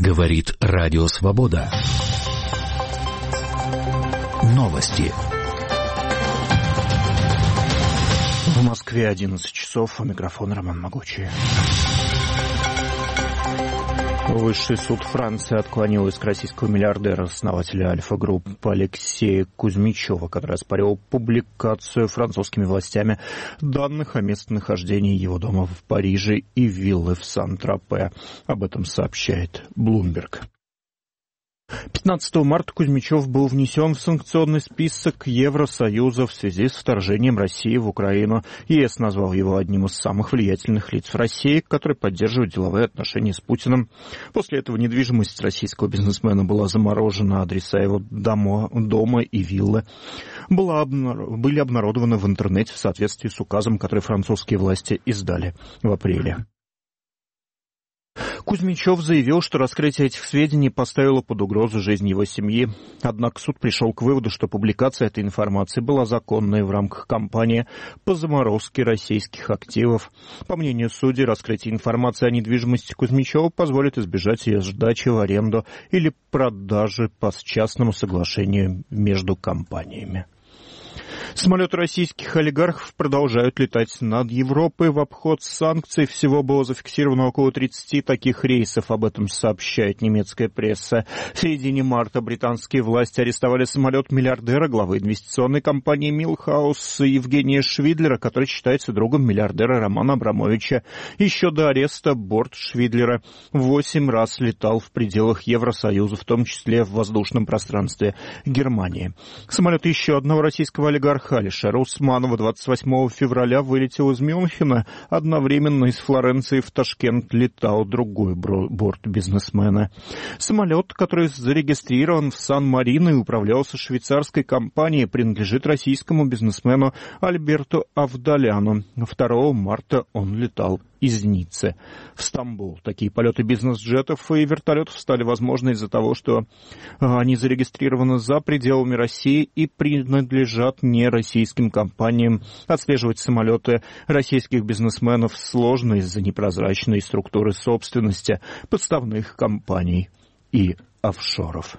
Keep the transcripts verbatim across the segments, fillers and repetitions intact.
Говорит Радио Свобода. Новости. В Москве одиннадцать часов. У микрофона Роман Могучий. Высший суд Франции отклонил иск российского миллиардера, основателя Альфа-групп Алексея Кузьмичева, который оспаривал публикацию французскими властями данных о местонахождении его дома в Париже и виллы в Сан-Тропе. Об этом сообщает Bloomberg. пятнадцатого марта Кузьмичев был внесен в санкционный список Евросоюза в связи с вторжением России в Украину. ЕС назвал его одним из самых влиятельных лиц в России, который поддерживает деловые отношения с Путиным. После этого недвижимость российского бизнесмена была заморожена, адреса его дома, дома и виллы была обнар... были обнародованы в интернете в соответствии с указом, который французские власти издали в апреле. Кузьмичев заявил, что раскрытие этих сведений поставило под угрозу жизнь его семьи. Однако суд пришел к выводу, что публикация этой информации была законной в рамках кампании по заморозке российских активов. По мнению судей, раскрытие информации о недвижимости Кузьмичева позволит избежать ее сдачи в аренду или продажи по частному соглашению между компаниями. Самолеты российских олигархов продолжают летать над Европой в обход санкций. Всего было зафиксировано около тридцати таких рейсов. Об этом сообщает немецкая пресса. В середине марта британские власти арестовали самолет миллиардера, главы инвестиционной компании Милхаус Евгения Швидлера, который считается другом миллиардера Романа Абрамовича. Еще до ареста борт Швидлера восемь раз летал в пределах Евросоюза, в том числе в воздушном пространстве Германии. Самолет еще одного российского олигарха Алишера Усманова двадцать восьмого февраля вылетел из Мюнхена. Одновременно из Флоренции в Ташкент летал другой борт бизнесмена. Самолет, который зарегистрирован в Сан-Марино и управлялся швейцарской компанией, принадлежит российскому бизнесмену Альберту Авдаляну. второго марта он летал из Ниццы в Стамбул. Такие полеты бизнес-джетов и вертолетов стали возможны из-за того, что они зарегистрированы за пределами России и принадлежат не российским компаниям. Отслеживать самолеты российских бизнесменов сложно из-за непрозрачной структуры собственности, подставных компаний и офшоров.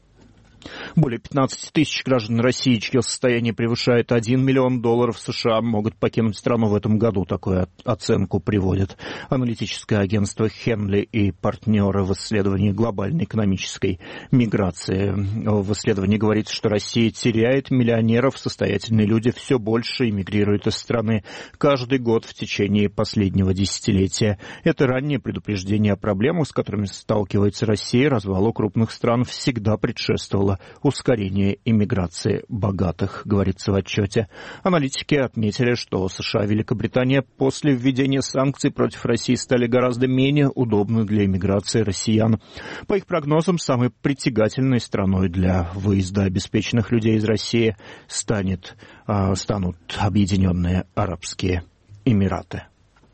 Более пятнадцати тысяч граждан России, чье состояние превышает один миллион долларов США, могут покинуть страну в этом году. Такую оценку приводит аналитическое агентство Хенли и партнеры в исследовании глобальной экономической миграции. В исследовании говорится, что Россия теряет миллионеров, состоятельные люди все больше эмигрируют из страны каждый год в течение последнего десятилетия. Это раннее предупреждение о проблемах, с которыми сталкивается Россия. Развалу крупных стран всегда предшествовало ускорение иммиграции богатых, говорится в отчете. Аналитики отметили, что США и Великобритания после введения санкций против России стали гораздо менее удобны для иммиграции россиян. По их прогнозам, самой притягательной страной для выезда обеспеченных людей из России станет, э, станут Объединенные Арабские Эмираты.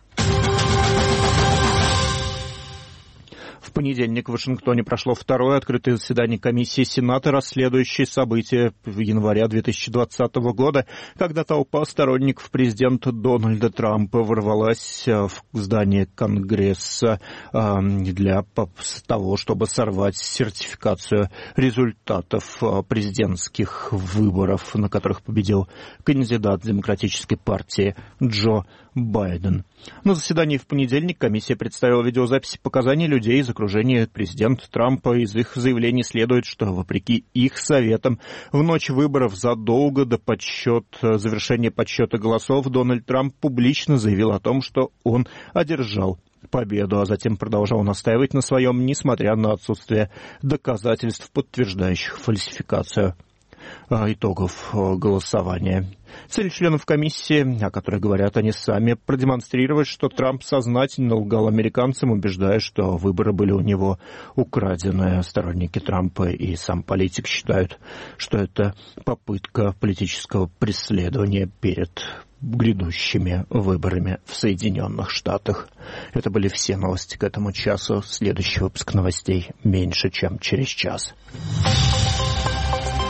В понедельник в Вашингтоне прошло второе открытое заседание комиссии Сената, расследующей события в январе две тысячи двадцатого года, когда толпа сторонников президента Дональда Трампа ворвалась в здание Конгресса для того, чтобы сорвать сертификацию результатов президентских выборов, на которых победил кандидат Демократической партии Джо Байден. На заседании в понедельник комиссия представила видеозаписи показаний людей из окружения президента Трампа. Из их заявлений следует, что, вопреки их советам, в ночь выборов задолго до подсчет, завершения подсчета голосов Дональд Трамп публично заявил о том, что он одержал победу, а затем продолжал настаивать на своем, несмотря на отсутствие доказательств, подтверждающих фальсификацию итогов голосования. Цель членов комиссии, о которой говорят они сами, продемонстрировать, что Трамп сознательно лгал американцам, убеждая, что выборы были у него украдены. Сторонники Трампа и сам политик считают, что это попытка политического преследования перед грядущими выборами в Соединенных Штатах. Это были все новости к этому часу. Следующий выпуск новостей меньше, чем через час.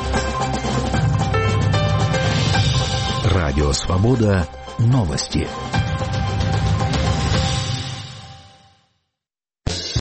Радио Свобода. Новости.